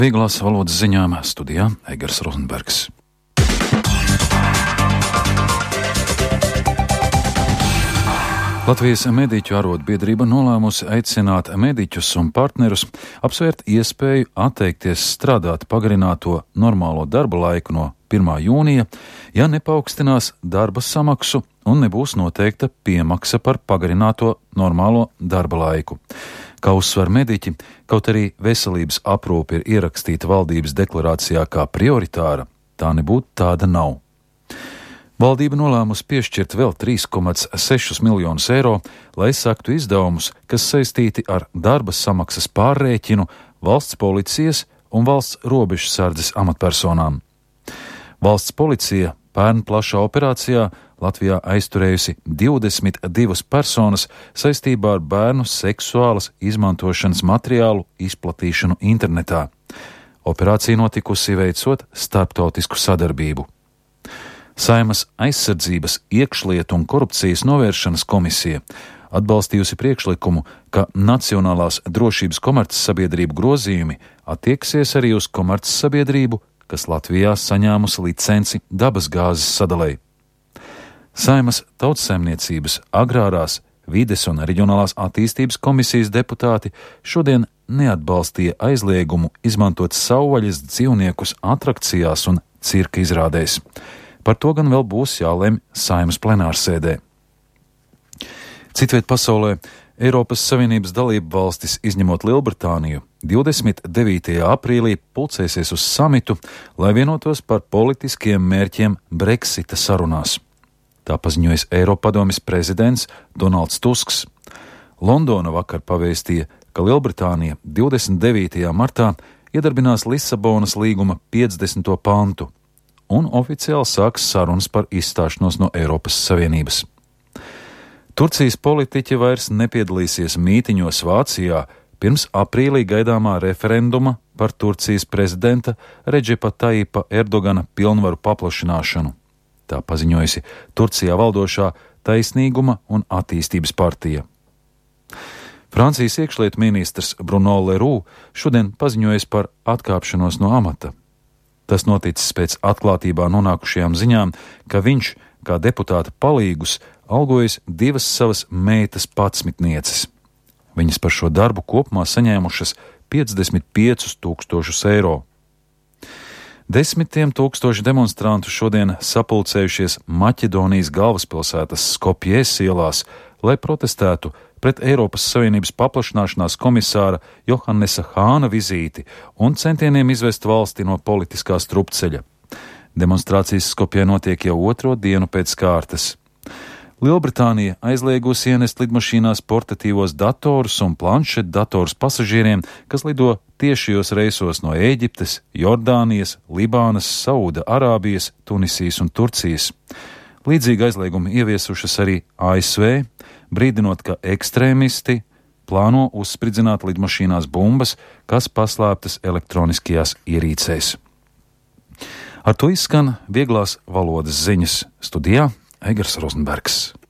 Vieglās valodas ziņām studijā Egers Rozenbergs. Latvijas medīķu arotbiedrība nolēmusi aicināt medīķus un partnerus apsvērt iespēju atteikties strādāt pagarināto normālo darba laiku no 1. jūnija, ja nepaukstinās darba samaksu un nebūs noteikta piemaksa par pagarināto normālo darba laiku. Kā uzsver mediķi, kaut arī veselības aprūpe ir ierakstīta valdības deklarācijā kā prioritāra, tā nebūtu tāda nav. Valdība nolēmusi piešķirt vēl 3,6 miljonus eiro, lai sektu izdevumus, kas saistīti ar darba samaksas pārrēķinu valsts policijas un valsts robežsardzes amatpersonām. Valsts policija pērn plašā operācijā Latvijā aizturējusi 22 personas saistībā ar bērnu seksuālas izmantošanas materiālu izplatīšanu internetā. Operācija notikusi veicot starptautisku sadarbību. Saeimas aizsardzības, iekšlietu un korupcijas novēršanas komisija atbalstījusi priekšlikumu, ka Nacionālās drošības komercsabiedrību grozījumi attieksies arī uz komercsabiedrību, kas Latvijā saņēmusi licenci dabasgāzes sadalei. Saeimas Tautsaimniecības, agrārās, vides un reģionālās attīstības komisijas deputāti šodien neatbalstīja aizliegumu izmantot savvaļas dzīvniekus atrakcijās un cirka izrādēs. Par to gan vēl būs jālemj Saeimas plenārsēdē. Citviet pasaulē Eiropas Savienības dalību valstis, izņemot Lielbritāniju, 29. aprīlī pulcēsies uz samitu, lai vienotos par politiskiem mērķiem Brexita sarunās. Tā paziņojas Eiropadomes prezidents Donalds Tusks. Londona vakar pavēstīja, ka Lielbritānija 29. martā iedarbinās Lisabonas līguma 50. pantu un oficiāli sāks sarunas par izstāšanos no Eiropas Savienības. Turcijas politiķi vairs nepiedalīsies mītiņos Vācijā pirms aprīlī gaidāmā referenduma par Turcijas prezidenta Redžepa Taipa Erdogana pilnvaru paplašināšanu. Tā paziņojusi Turcijā valdošā Taisnīguma un attīstības partija. Francijas iekšlietu ministrs Bruno Le Roux šodien paziņojis par atkāpšanos no amata. Tas noticis pēc atklātībā nonākušajām ziņām, ka viņš, kā deputāta palīgus, algojas 2 savas meitas patsmitnieces. Viņas par šo darbu kopumā saņēmušas 55 000 eiro. 10 000 demonstrantu šodien sapulcējušies Maķedonijas galvaspilsētas Skopjes ielās, lai protestētu pret Eiropas Savienības paplašināšanās komisāra Johannesa Hāna vizīti un centieniem izvest valsti no politiskā strupceļa. Demonstrācijas Skopjē notiek jau 2. dienu pēc kārtas. Lielbritānija aizliegusi ienest lidmašīnās portatīvos datorus un planšetdatorus pasažieriem, kas lido tiešajos reisos no Ēģiptes, Jordānijas, Libānas, Sauda Arābijas, Tunisijas un Turcijas. Līdzīgi aizliegumi ieviesušas arī ASV, brīdinot, ka ekstrēmisti plāno uzspridzināt lidmašīnās bumbas, kas paslēptas elektroniskajās ierīcēs. Ar to izskan vieglās valodas ziņas. Studijā Egers Rozenbergs.